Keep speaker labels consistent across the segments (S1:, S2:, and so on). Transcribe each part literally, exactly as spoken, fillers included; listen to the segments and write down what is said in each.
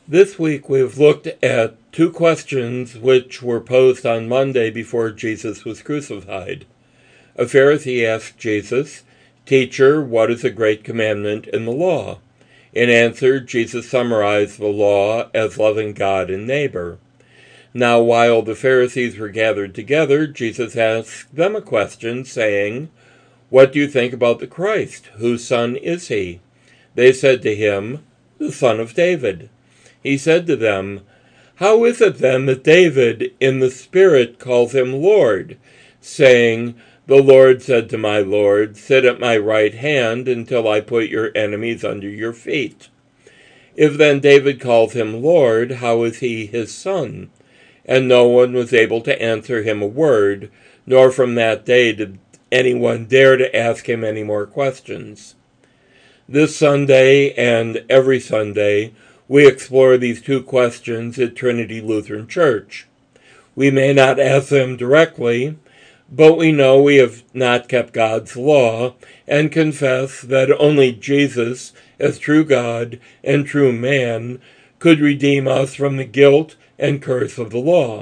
S1: This week we've looked at two questions which were posed on Monday before Jesus was crucified. A Pharisee asked Jesus, "Teacher, what is a great commandment in the law?" In answer, Jesus summarized the law as loving God and neighbor. Now, while the Pharisees were gathered together, Jesus asked them a question, saying, "What do you think about the Christ? Whose son is he?" They said to him, "The son of David." He said to them, "How is it then that David in the Spirit calls him Lord, saying, 'The Lord said to my Lord, sit at my right hand until I put your enemies under your feet'? If then David calls him Lord, how is he his son?" And no one was able to answer him a word, nor from that day did anyone dare to ask him any more questions. This Sunday and every Sunday, we explore these two questions at Trinity Lutheran Church. We may not ask them directly, but we know we have not kept God's law and confess that only Jesus, as true God and true man, could redeem us from the guilt and curse of the law.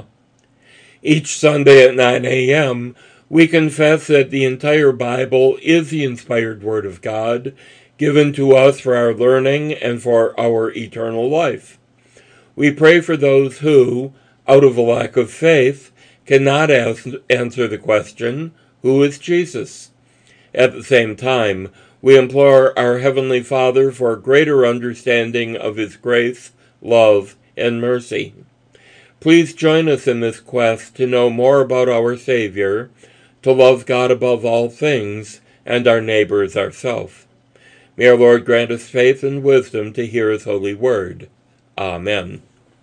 S1: Each Sunday at nine a.m., we confess that the entire Bible is the inspired Word of God, given to us for our learning and for our eternal life. We pray for those who, out of a lack of faith, cannot ask, answer the question, "Who is Jesus?" At the same time, we implore our Heavenly Father for greater understanding of His grace, love, and mercy. Please join us in this quest to know more about our Savior, to love God above all things, and our neighbor as ourselves. May our Lord grant us faith and wisdom to hear His holy word. Amen.